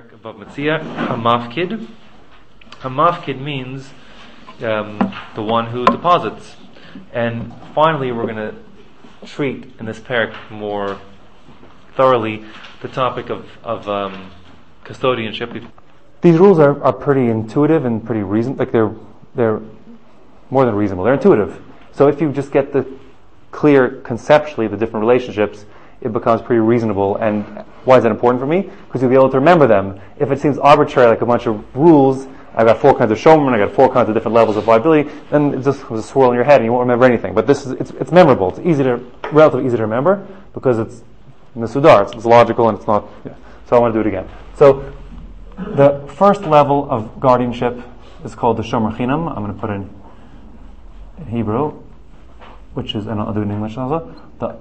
parak above Metzia, Hamafkid. Hamafkid means the one who deposits. And finally, we're going to treat in this parak more thoroughly the topic of custodianship. These rules are pretty intuitive and pretty they're more than reasonable. They're intuitive. So if you just get the clear conceptually the different relationships, it becomes pretty reasonable. And why is that important for me? Because you'll be able to remember them. If it seems arbitrary, like a bunch of rules, I've got 4 kinds of shomer, I've got 4 kinds of different levels of liability, then it just was a swirl in your head and you won't remember anything. But it's memorable. It's relatively easy to remember because it's Mesudar, it's logical and it's not, yeah. So I want to do it again. So the first level of guardianship is called the Shomer Chinam. I'm going to put in Hebrew, which is, and I'll do it in English also.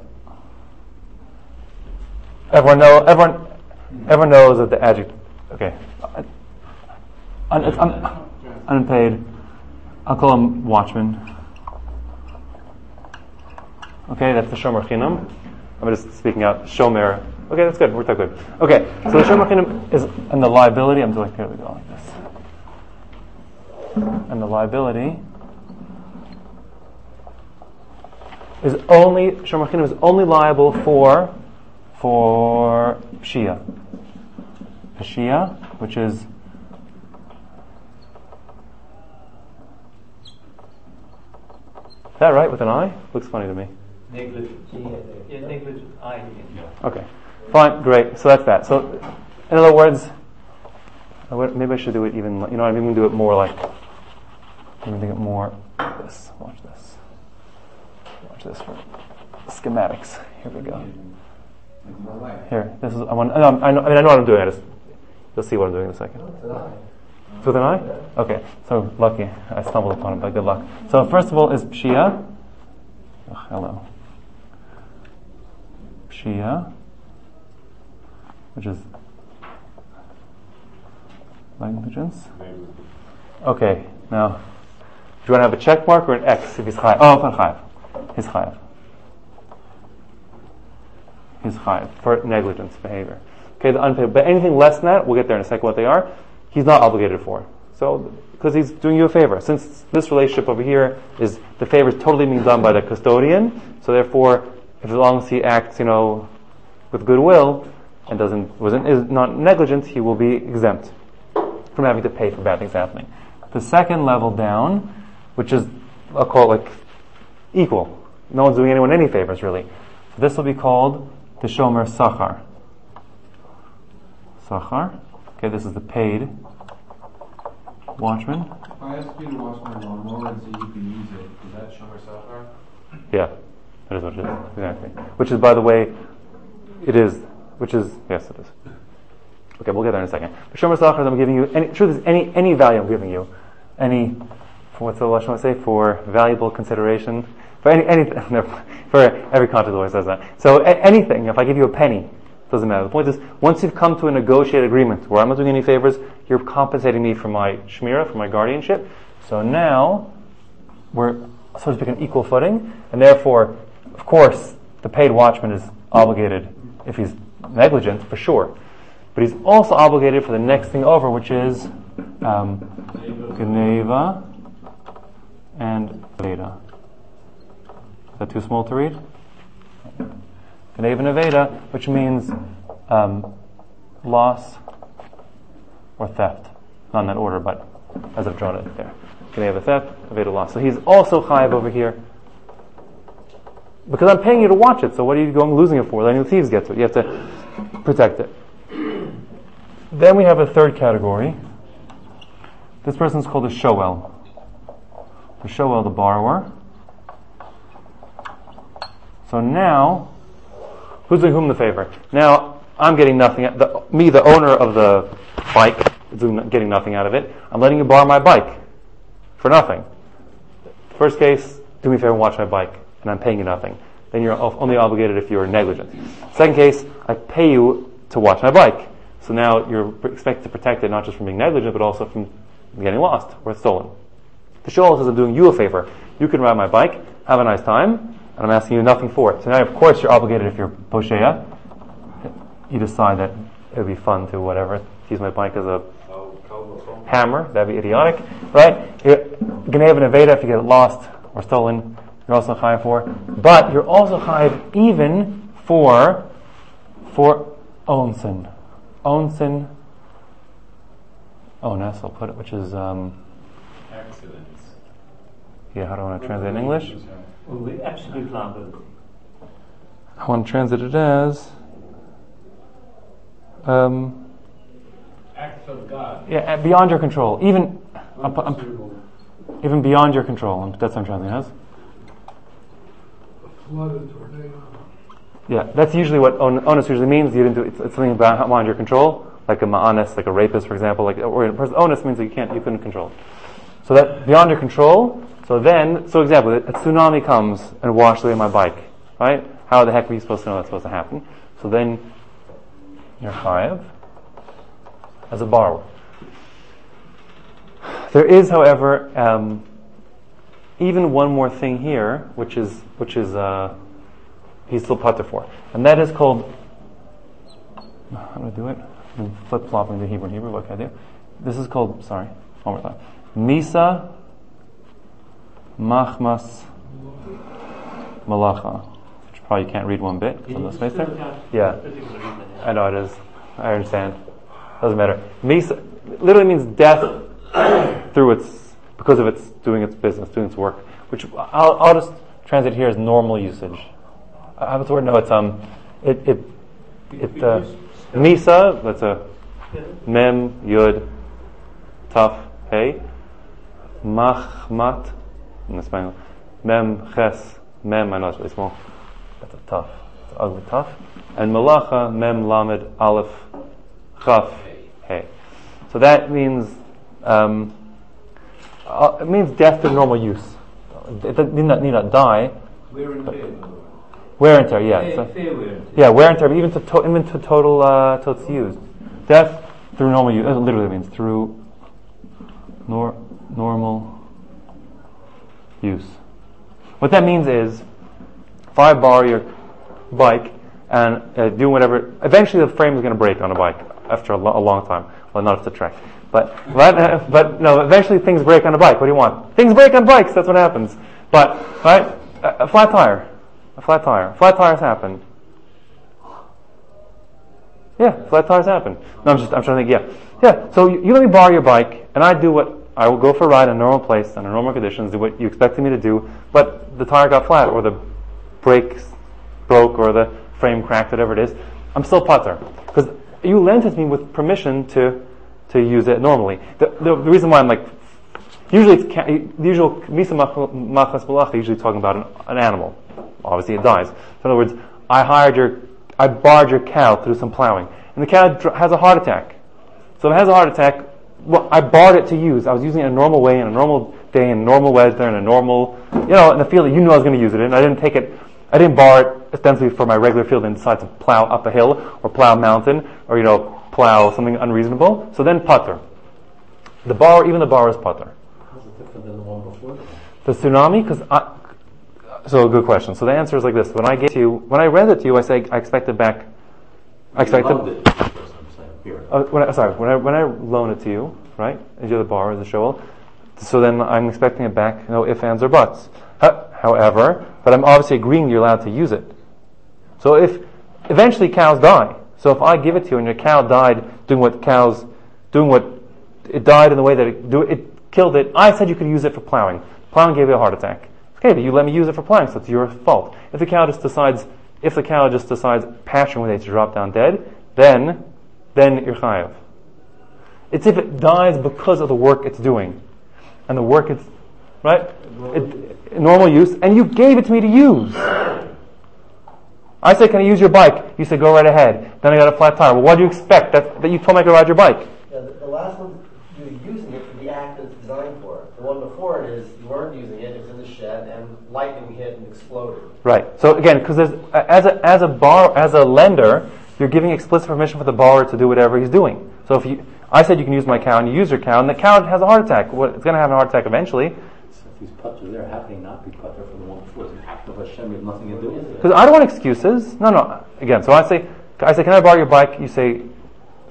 Everyone knows that the adjective, okay. Unpaid. I'll call him watchman. Okay, that's the Shomer Chinam. I'm just speaking out. Shomer. Okay, that's good. We're talking good. Okay, so the Shomer Chinam is, and the liability, I'm doing, here we go, like this. And the liability is only, Shomer Chinam is only liable for Pshia. Pshia, which is that right with an I? Looks funny to me. Negligent I. Okay. Fine, great. So that's that. So, in other words, maybe I should do it even, I'm going to do it more like, I'm going to do it more like this. Watch this. Watch this for schematics. Here we go. Here, this is, I know what I'm doing. You'll see what I'm doing in a second. It's with an I? Okay, so lucky. I stumbled upon it, but good luck. So first of all is Pshia. Oh, hello. Pshia, which is negligence. Okay, now, do you want to have a check mark or an X if he's chayav? Oh, for chayav. He's chayav. He's chayav for negligence behavior. Okay, the unpaid. But anything less than that, we'll get there in a second what they are, he's not obligated for. So, because he's doing you a favor. Since this relationship over here is, the favor is totally being done by the custodian, so therefore, as long as he acts, with goodwill, and is not negligent, he will be exempt from having to pay for bad things happening. The second level down, which is, I'll call it like equal. No one's doing anyone any favors really. So this will be called the Shomer Sachar. Sachar. Okay, this is the paid watchman. If I ask you to watch my lawnmower and see if you can use it, is that Shomer Sachar? Yeah, that is what it is. Exactly. Which is, by the way, it is. Which is, yes, it is. Okay, we'll get there in a second. But Shomer Sachar, I'm giving you any value I'm giving you, what's the Lashon say? For valuable consideration. For for every contract always says that. So anything, if I give you a penny, doesn't matter. The point is, once you've come to a negotiated agreement where I'm not doing any favors, you're compensating me for my shmira, for my guardianship. So now, we're, so to speak, on equal footing, and therefore, of course, the paid watchman is obligated if he's negligent, for sure. But he's also obligated for the next thing over, which is Geneva and Veda. Is that too small to read? Geneva and Aveda, which means loss or theft. Not in that order, but as I've drawn it there. Geneva theft, Aveda loss. So he's also chayav over here. Because I'm paying you to watch it, so what are you going losing it for? Letting the thieves get to it. You have to protect it. Then we have a third category. This person's called a shoel. The shoel, the borrower. So now, who's doing whom the favor? Now, I'm getting nothing. The owner of the bike, is getting nothing out of it. I'm letting you borrow my bike for nothing. First case, do me a favor and watch my bike, and I'm paying you nothing. Then you're only obligated if you're negligent. Second case, I pay you to watch my bike. So now you're expected to protect it not just from being negligent, but also from getting lost or stolen. The shoel says I'm doing you a favor. You can ride my bike, have a nice time, and I'm asking you nothing for it. So now, of course, you're obligated if you're posheya. You decide that it would be fun to whatever use my bike as a hammer. That'd be idiotic, right? Gnev and Aveda, if you get it lost or stolen, you're also chayav for. But you're also chayav even for onsen, onus. I'll put it, which is accidents. Yeah, how do I want to translate it in English? With absolute liability. I want to translate it as Acts of God. yeah, beyond your control, even beyond your control. That's what I'm translating as. Flooded tornado. Yeah, that's usually what onus usually means. You didn't do it's something beyond your control, like a ma'anis, like a rapist, for example. Like or onus means that you couldn't control. So that beyond your control. So example, a tsunami comes and washes away my bike, right? How the heck are you supposed to know that's supposed to happen? So then you're chayav as a borrower. There is, however, even one more thing here, which is he's still pater for, and that is called. I'm going to do it. I'm flip flopping the Hebrew. What can I do? This is called. Sorry, one more time. Misa machmas malacha. Which probably can't read one bit. There's no space there. Yeah, I know it is. I understand. Doesn't matter. Misa literally means death because of its doing its business, doing its work. Which I'll just translate here as normal usage. What's the word? No, it's Misa. That's a mem yud taf hey machmat in the Spanish mem ches mem. I know it's really small. That's a tough. It's ugly tough. And malacha mem lamed aleph chaf hey. So that means it means death to normal use. It need not die. Wear and tear. Wear and tear, yeah. Fair wear and tear. Yeah, wear and tear, but even to total till it's used. Death through normal use. It literally means through normal use. What that means is, if I borrow your bike and do whatever, eventually the frame is going to break on a bike after a long time. Well, not if it's a trek. But no, eventually things break on a bike. What do you want? Things break on bikes, that's what happens. But, right, a flat tire. Flat tires happen. Yeah, flat tires happen. No, I'm trying to think, yeah. So you let me borrow your bike, and I will go for a ride in a normal place, under normal conditions, do what you expected me to do, but the tire got flat, or the brakes broke, or the frame cracked, whatever it is. I'm still pater. Because you lent it to me with permission to use it normally. The reason why I'm like, usually it's the usual misa machas malacha, usually talking about an animal. Obviously it dies. So in other words, I borrowed your cow to do some plowing, and the cow has a heart attack. So if it has a heart attack, well, I borrowed it to use. I was using it in a normal way, in a normal day, in a normal weather, in a normal, in a field that you knew I was going to use it in. I didn't borrow it ostensibly for my regular field and decide to plow up a hill, or plow a mountain, or, plow something unreasonable. So then pater. Even the borrower is pater. How's it different than the one before? The tsunami, so good question. So the answer is like this: when I rent it to you, I say I expect it back. I expect it. When I loan it to you, right? As you're the borrower, the shoel. So then I'm expecting it back. No ifs, ands, or buts. However, but I'm obviously agreeing you're allowed to use it. So if eventually cows die, so if I give it to you and your cow died doing what it died in the way that it killed it, I said you could use it for plowing. Plowing gave you a heart attack. Okay, but you let me use it for plowing, so it's your fault. If the cow just decides passion one day to drop down dead, then you're chayav. It's if it dies because of the work it's doing, and the work it's right, normal use, and you gave it to me to use. I said, "Can I use your bike?" You said, "Go right ahead." Then I got a flat tire. Well, what do you expect? That you told me I could ride your bike. Yeah, the last one, you're using it for the act it's designed for. The one before it is you weren't using it; it's in the shed, and lightning hit and exploded. Right. So again, because as a lender, you're giving explicit permission for the borrower to do whatever he's doing. So I said you can use my cow, and you use your cow, and the cow has a heart attack. It's going to have a heart attack eventually. So if he's pater there, how can he not be pater from the one before? It's an act of Hashem. You have nothing to do with it. Because I don't want excuses. No. Again, so I say, can I borrow your bike? You say,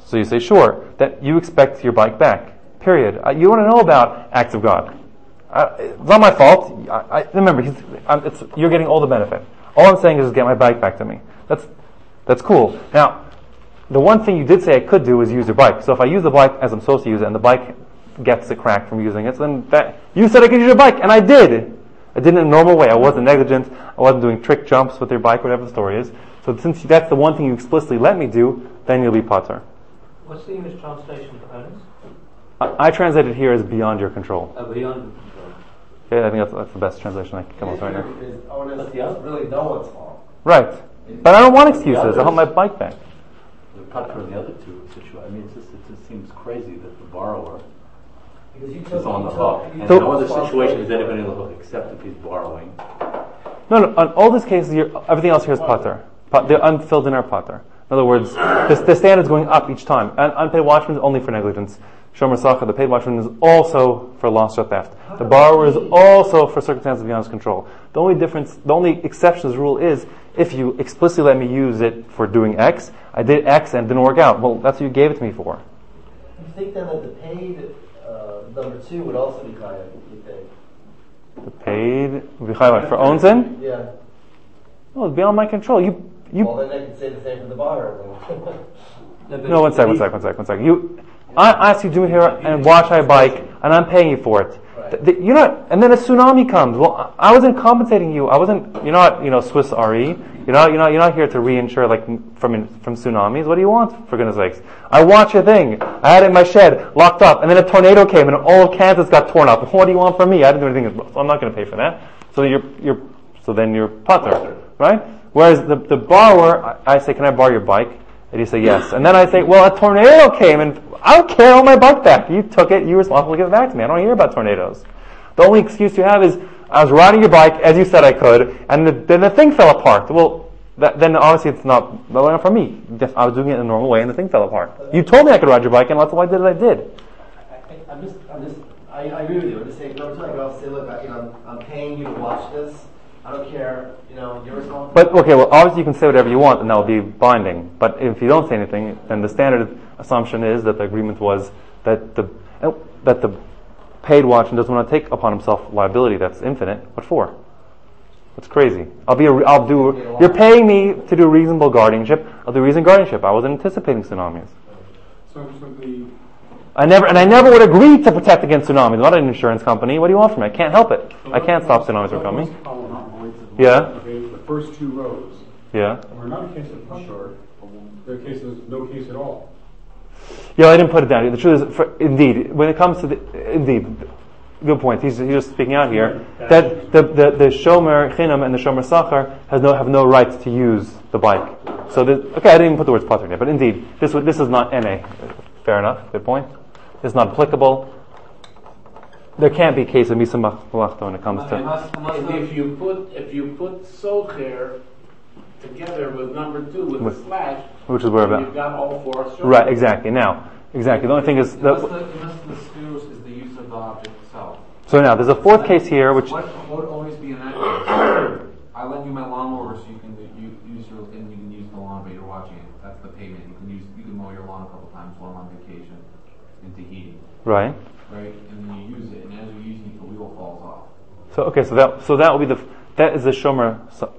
So you say, sure, that you expect your bike back. Period. You want to know about acts of God. It's not my fault. Remember, you're getting all the benefit. All I'm saying is get my bike back to me. That's cool. Now, the one thing you did say I could do is use your bike. So if I use the bike as I'm supposed to use it, and the bike gets a crack from using it, so then you said I could use your bike, and I did. I did it in a normal way. I wasn't negligent. I wasn't doing trick jumps with your bike, whatever the story is. So since that's the one thing you explicitly let me do, then you'll be pater. What's the English translation for onus? I translated here as beyond your control. Beyond control. Yeah, I think that's the best translation I can come up with right now. Onus is really no one's fault. Right. But I don't want excuses. I want my bike back. The pater in the other two situations. I mean, it just seems crazy that the borrower is on the hook. And in no other situation is anybody on the hook except if he's borrowing. No. On all these cases, everything else here is pater. They're unfilled in our pater. In other words, the standard is going up each time. Unpaid watchman is only for negligence. Shomer Sacher, the paid watchman, is also for loss or theft. The borrower is also for circumstances beyond his control. The only exception to this rule is if you explicitly let me use it for doing X, I did X and it didn't work out. Well, that's what you gave it to me for. You think then that the paid number 2 would also be chayav, you think? The paid would be chayav for onzen? Yeah. No, it's beyond my control. Well, then I could say the same for the borrower. No, one second. I asked you to do it here and wash my bike, and I'm paying you for it. Right. You're not, and then a tsunami comes. Well, I wasn't compensating you. You're not, Swiss Re. You're not here to reinsure like from tsunamis. What do you want, for goodness sakes? I watched your thing. I had it in my shed, locked up, and then a tornado came and all of Kansas got torn up. What do you want from me? I didn't do anything, so I'm not going to pay for that. So then you're pater, right? Whereas the borrower, I say, can I borrow your bike? And you say yes. And then I say, well, a tornado came and I don't care, I want my bike back. You took it, you're responsible to give it back to me. I don't hear about tornadoes. The only excuse you have is, I was riding your bike as you said I could, and then the thing fell apart. Well, then obviously it's not for me. I was doing it in a normal way and the thing fell apart. You told me I could ride your bike and that's why I did what I did. I agree with you. I'm just saying, every time I go off, say, look, I'm paying you to watch this. I don't care, you're responsible. But, okay, well, obviously you can say whatever you want and that will be binding. But if you don't say anything, then the standard assumption is that the agreement was that the paid watchman doesn't want to take upon himself liability that's infinite. What for? That's crazy. You're paying me to do reasonable guardianship. I'll do reasonable guardianship. I wasn't anticipating tsunamis. I never would agree to protect against tsunamis. I'm not an insurance company. What do you want from me? I can't help it. I can't stop tsunamis from coming. Yeah. Okay, the first 2 rows. Yeah. We're not a case of short. There are cases, no case at all. Yeah, I didn't put it down. The truth is, indeed, when it comes to good point. He's just speaking out here that the shomer chinam and the shomer sacher have no right to use the bike. So I didn't even put the words pater there, but indeed, this is not NA. Fair enough. Good point. It's not applicable. There can't be a case of misa malachta when it comes to. If you put socher together with number 2 with a slash, which is where you've got all 4 short. Right. Exactly. The only thing is Unless the excuse is the use of the object itself. So now there's a 4th case here, which What would always be in that case? I lend you my lawnmower so you can use the lawn, but you're watching it. That's the payment. You can mow your lawn a couple times while I'm on vacation in Tahiti. right. Right, and then you use it, and as you're using it, the wheel falls off. So that will be that is the shomer.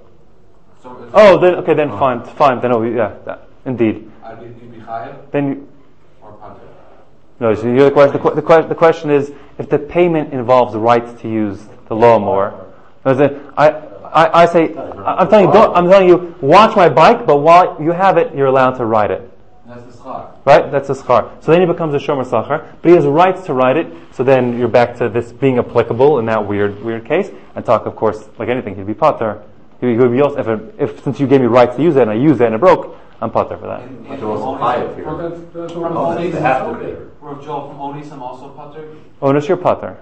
Then fine. Then indeed. You'd be chayav Then or pater? no. So you the question is if the payment involves the right to use the lawnmower. I say I'm telling you watch my bike, but while you have it, you're allowed to ride it. That's the schar. Right? That's a schar. So then he becomes a shomer sacher, but he has rights to ride it. So then you're back to this being applicable in that weird case. And talk, of course, like anything, he'd be pater. He would be also, if since you gave me rights to use it and I used it and it broke, I'm pater for that. But they're also chayav here. That's what I'm saying. They have to be. Rav Joel, from Onis, I'm also pater. Onus your pater.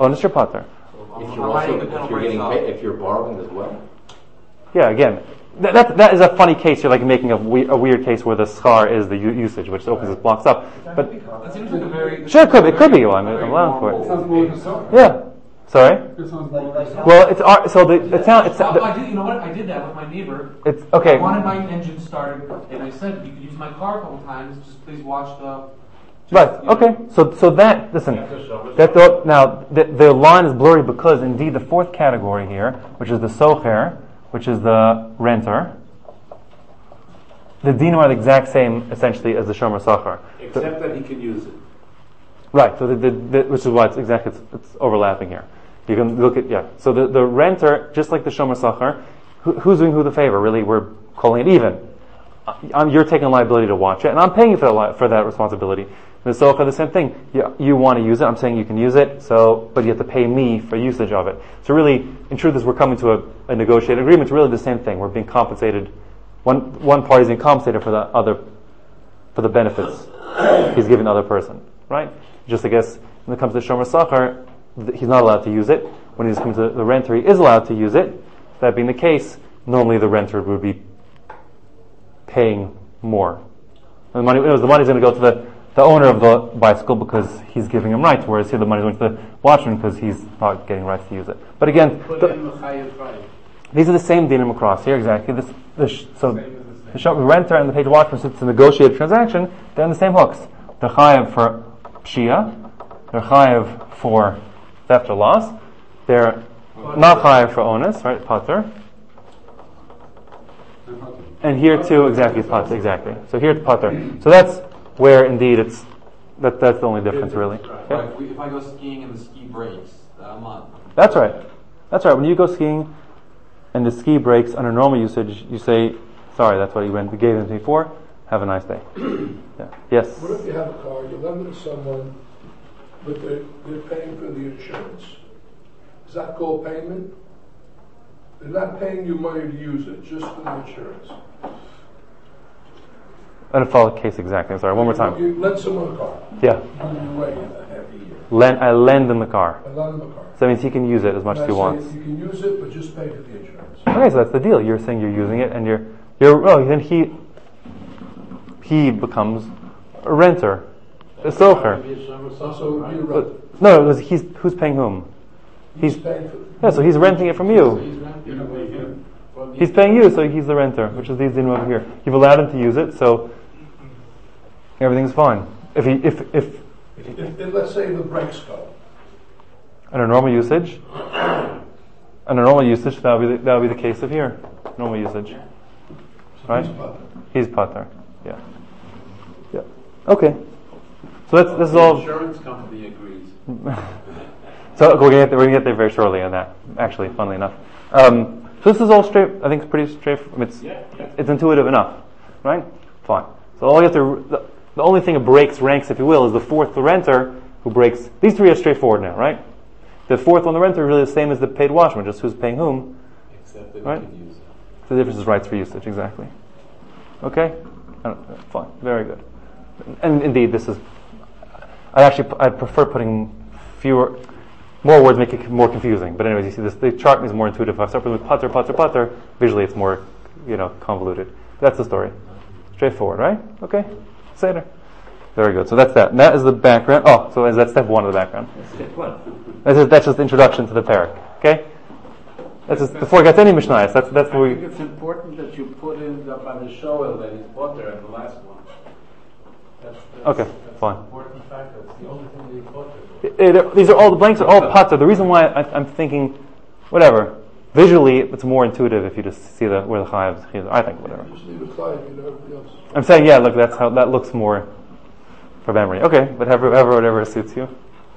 If you're borrowing as well. Yeah, again, that is a funny case. You're like making a weird case where the schar is the usage, which opens its blocks up. But That seems like a very... sure, it could be. Well, I'm allowing for it. Sounds more like a Yeah. Sorry. Well, so it's not. I did. You know what? I did that with my neighbor. It's okay. I wanted my engine started, and I said, "You could use my car a couple times. Just please watch the." Right. Okay. So that listen. Now the line is blurry because indeed the fourth category here, which is the socher, which is the renter, the dinim are the exact same essentially as the shomer sachar. Except that he can use it. Right. So which is why it's overlapping here. You can look at So the renter, just like the shomer sachar, who's doing who the favor? Really, we're calling it even. You're taking liability to watch it, and I'm paying you for that responsibility. The socha, the same thing. You want to use it. I'm saying you can use it. But you have to pay me for usage of it. So really, in truth, as we're coming to a negotiated agreement, it's really the same thing. We're being compensated. One party's being compensated for the benefits he's giving the other person, right? Just I guess when it comes to shomer sachar, he's not allowed to use it. When he's coming to the renter, he is allowed to use it. That being the case, normally the renter would be paying more. The money's going to go to the owner of the bicycle because he's giving him rights, whereas here the money's going to the watchman because he's not getting rights to use it. But again, these are the same dinim across here, exactly. So the renter and the paid watchman, since it's a negotiated transaction, they're on the same hooks. They're chayav for pshia, they're chayav for theft or loss, they're not chayav for onus, right, pater. And here too, exactly, it's pater, exactly. So here it's pater. So that's where indeed that's the only difference really. Okay? Right, if I go skiing and the ski breaks, I'm on. That's right. When you go skiing and the ski breaks under normal usage, you say, sorry, that's what you gave them to me for. Have a nice day. Yeah. Yes? What if you have a car, you lend it to someone, but they're paying for the insurance? Is that called payment? They're not paying you money to use it, just for the insurance. I didn't follow the case exactly. I'm sorry. One more time. You lend someone a car. Yeah. You wait a half a year. I lend him the car. I lend him a car. So that means he can use it as much as he wants. You can use it, but just pay for the insurance. Okay, so that's the deal. You're saying you're using it, and then he becomes a renter, a socher. No, who's paying whom? He's paying for. Yeah, so he's renting it from you. He's paying you, so he's the renter, which is these dinim over here. You've allowed him to use it, so everything's fine. If let's say the brakes go. Under normal usage, that would be the case of here. Normal usage, right? He's pater. Yeah. Okay. So this is all. The insurance company agrees. So we're gonna get there very shortly on that. Actually, funnily enough. So this is all straight. I think it's pretty straightforward. It's intuitive enough, right? Fine. So all you have to. The only thing that breaks ranks, if you will, is the fourth, the renter, who breaks. These three are straightforward now, right? The fourth one, the renter, is really the same as the paid watchman, just who's paying whom. Except that right? you can use it. The difference is rights for usage, exactly. Okay? Fine. Very good. And indeed, this is. I prefer putting more words, make it more confusing. But anyways, you see this. The chart is more intuitive. If I start with pater. Visually, it's more, convoluted. That's the story. Straightforward, right? Okay. Seder. Very good. So that's that. And that is the background. Oh, so is that step one of the background? Step one. That's just the introduction to the parak. Okay. That's just before it gets any mishnayos. That's I where think it's important that you put in the shoel that he's potter at the last one. That's Okay, that's fine. an important fact. That's the only thing that he's potter. These are all the blanks are all pater. The reason why I'm thinking, whatever. Visually, it's more intuitive if you just see where the chayav is. I think whatever. Just leave it quiet, everything else. I'm saying look, that's how that looks more for memory. Okay, but whatever suits you.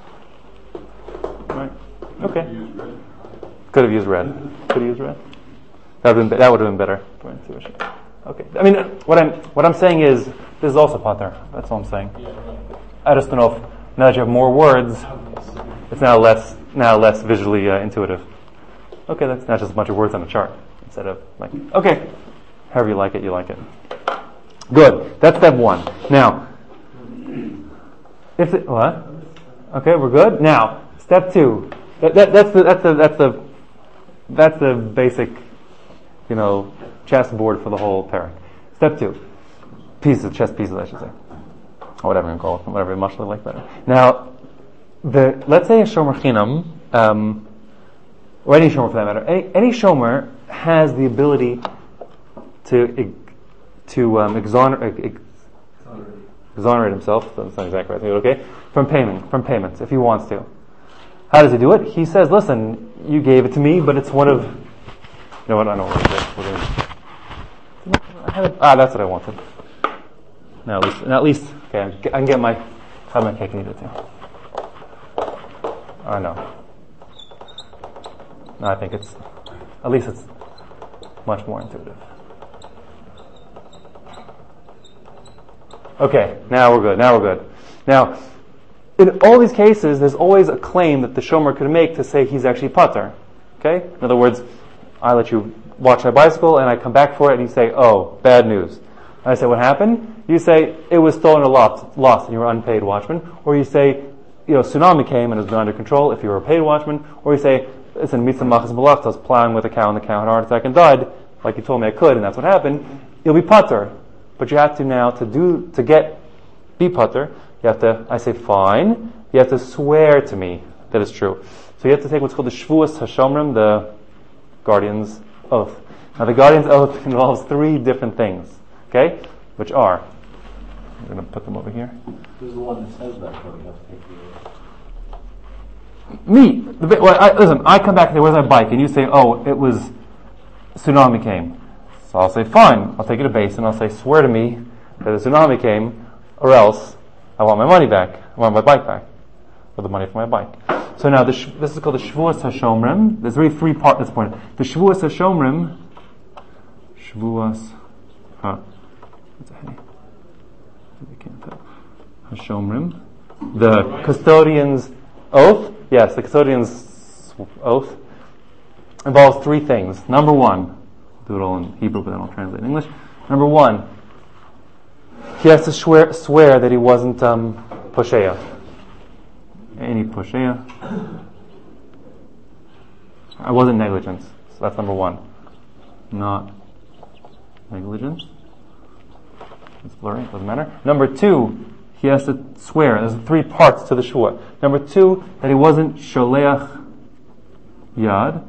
Right. Okay. Could have used red. That would have been better for intuition. Okay. I mean, what I'm saying is this is also pater. That's all I'm saying. I just don't know if now that you have more words, it's now less visually intuitive. Okay, that's not just a bunch of words on a chart instead of okay, however you like it, Good. That's step one. Now, what? Okay, we're good. Now, step two. That's the basic, chessboard for the whole parak. Step two. Chess pieces, I should say. Or whatever you call it, whatever much like better. Now, let's say a shomer chinam, or any shomer for that matter, any shomer has the ability to exonerate himself. That's not exactly right. Okay, from payments if he wants to. How does he do it? He says, "Listen, you gave it to me, but it's one of." You know what? I know what it is. That's what I wanted. Now at least, okay, I can get have my cake and eat it too. I know. No, I think it's much more intuitive. Okay, now we're good. Now, in all these cases, there's always a claim that the shomer could make to say he's actually pater. Okay? In other words, I let you watch my bicycle and I come back for it and you say, oh, bad news. And I say, what happened? You say, it was stolen or lost and you were unpaid watchman. Or you say, tsunami came and it was not under control if you were a paid watchman. Or you say, it's in mitzvah machas malach, I was plowing with a cow and the cow had a heart attack and died, like you told me I could, and that's what happened. You'll be pater. But you have to now, be pater, you have to, I say fine, you have to swear to me that it's true. So you have to take what's called the Shvuas HaShomrim, the guardian's oath. Now the guardian's oath involves 3 different things, okay? Which are, I'm going to put them over here. Who's the one that says that, though? You have to take the Me. Listen, I come back and say, where's my bike? And you say, oh, it was, tsunami came. So I'll say, fine, I'll take you to base and I'll say, swear to me that a tsunami came, or else I want my money back. I want my bike back. Or the money for my bike. So now, this is called the Shvuas HaShomrim. There's really 3 parts at this point. The Shvuas HaShomrim, HaShomrim, the custodian's oath, yes, the custodian's oath involves 3 things. Number 1, do it all in Hebrew, but then I'll translate in English. Number 1, he has to swear that he wasn't posheya. Any posheya. I wasn't negligence. So that's number 1. Not negligence. It's blurry, doesn't matter. Number 2, he has to swear. There's 3 parts to the shvua. Number 2, that he wasn't sholeach yad.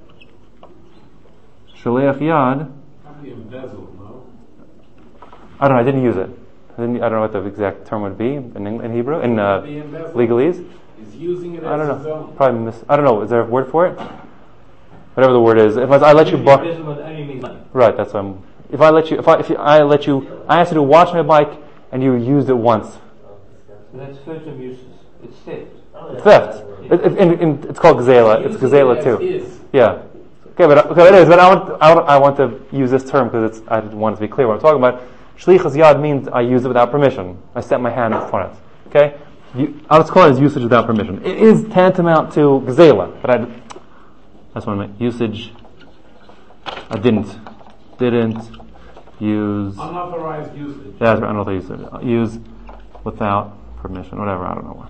Sholeach yad. Probably embezzled, no? I don't know. I didn't use it. I don't know what the exact term would be in Hebrew, in legalese. He's using it I don't as his know. own. Probably I don't know. Is there a word for it? Whatever the word is. If I let you borrow, only means money. right? That's what I'm. If I let you, I asked you to watch my bike, and you used it once. So that's furtive uses. It's theft. It's theft. It's called gazela. It's gazela too. His. Yeah. Okay, it is. But I want to use this term because I want it to be clear what I'm talking about. Shlichus yad means I used it without permission. I set my hand in front of it. Okay? I'll just call it as usage without permission. It is tantamount to gazela, but that's what I meant. Usage. I didn't use. Unauthorized usage. Yeah, that's right. Unauthorized usage. Use without permission. Whatever. I don't know what.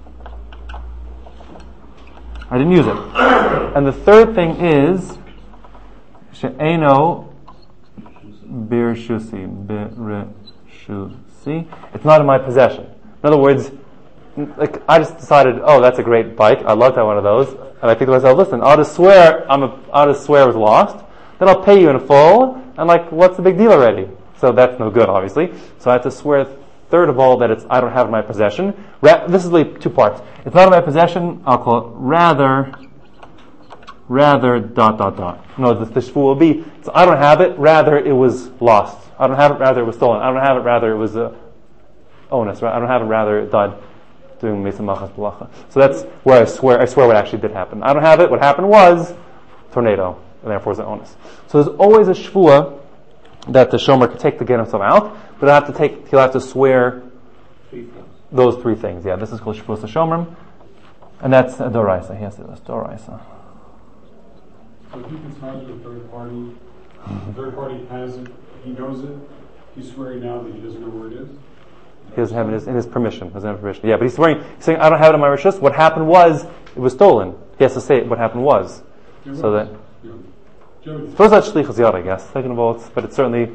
I didn't use it. And the third thing is she'eno birshusi. It's not in my possession. In other words, like I just decided, oh, that's a great bike. I'd love to have one of those. And I think to myself, listen, I'll just swear it was lost. Then I'll pay you in full. And like, what's the big deal already? So that's no good, obviously. So I have to swear, third of all, that I don't have it in my possession. This is like 2 parts. It's not in my possession. I'll call it rather. No, the shvu will be, so I don't have it, rather it was lost. I don't have it, rather it was stolen. I don't have it, rather it was onus. Right? I don't have it, rather it died doing misa machas balacha. So that's where I swear what actually did happen. I don't have it. What happened was tornado, and therefore it's an onus. So there's always a shvua that the shomer can take to get himself out, but he'll have to swear those 3 things. Yeah, this is called shvuas hashomrim, and that's a doraisa. Yes, it is doraisa. So if he consigns to a third party, the third party has it, he knows it, he's swearing now that he doesn't know where it is? He doesn't have it in his permission. Doesn't have permission. Yeah, but he's saying, I don't have it in my rishus. What happened was, it was stolen. He has to say what happened was. Yeah, so that, yeah. first that's shlichus yad, I guess. Second of all, but it's certainly,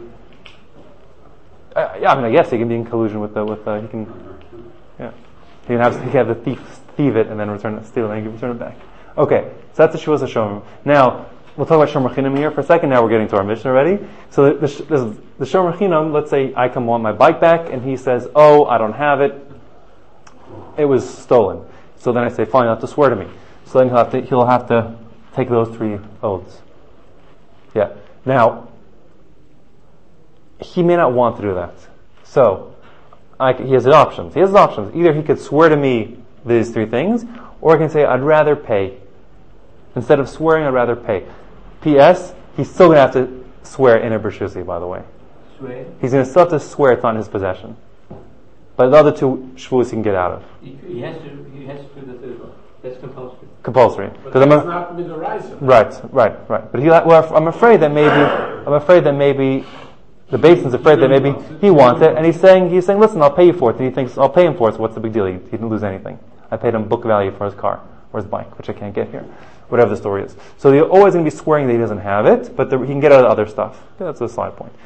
I guess he can be in collusion with he can have the thief it and then steal it and return it back. Okay, so that's the Shavuos HaShomer. Now, we'll talk about Shomer Chinam here for a second. Now we're getting to our mission already. So the Shomer Chinam, let's say I come on my bike back and he says, oh, I don't have it. It was stolen. So then I say, fine, you'll have to swear to me. So then he'll have to take those 3 oaths. Yeah. Now, he may not want to do that. So, he has options. Either he could swear to me these 3 things, or he can say, I'd rather pay. Instead of swearing, I'd rather pay. P.S. He's still going to have to swear in a Bershusi, by the way. Swear? He's going to still have to swear it's not in his possession. But the other 2 shvuos he can get out of. He has to do the third one. That's compulsory. Compulsory. But that's not midoraisa. Right. But I'm afraid that maybe the Basin's afraid that maybe he wants it, and he's saying, listen, I'll pay you for it. And he thinks, I'll pay him for it, so what's the big deal? He didn't lose anything. I paid him book value for his car, or his bike, which I can't get here. Whatever the story is. So you're always going to be swearing that he doesn't have it, but he can get out of other stuff. Okay, that's a side point.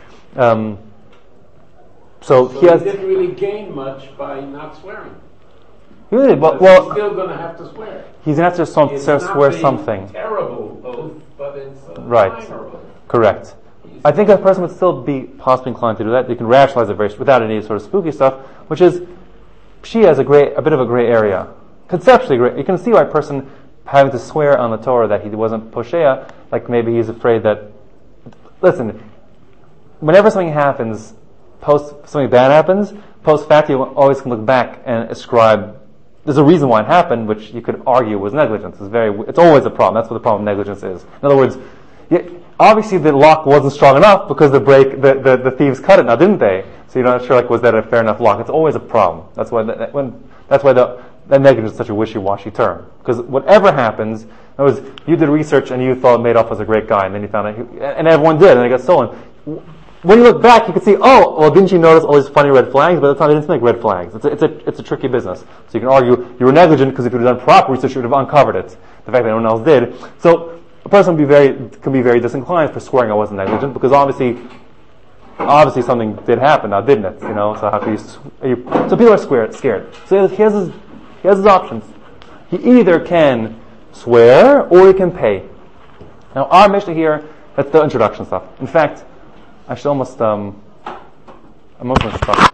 So he didn't really gain much by not swearing. He really, Well, he's still going to have to swear. He's going to have to swear something. Terrible oath, but it's a right. minor oath. Correct. I think a person would still be possibly inclined to do that. They can rationalize it without any sort of spooky stuff, which is she has a bit of a gray area. Conceptually great. You can see why a person having to swear on the Torah that he wasn't Poshea, like maybe he's afraid that, listen, whenever something happens, something bad happens, post fact you always can look back and ascribe, there's a reason why it happened, which you could argue was negligence. It's always a problem. That's what the problem with negligence is. In other words, obviously the lock wasn't strong enough because the thieves cut it now, didn't they? So you're not sure, was that a fair enough lock? It's always a problem. That's why that negligence is such a wishy-washy term. Because whatever happens, in other words, you did research and you thought Madoff was a great guy, and then you found out, and everyone did, and it got stolen. When you look back, you can see, didn't you notice all these funny red flags? But at the time, they didn't make red flags. It's a tricky business. So you can argue you were negligent because if you would have done proper research, you would have uncovered it. The fact that no one else did. So a person can be very disinclined for swearing I wasn't negligent because obviously something did happen now, didn't it? So how can so people are scared. So he has his options. He either can swear or he can pay. Now our Mishnah here, that's the introduction stuff. In fact, I should almost, I'm almost going to stop.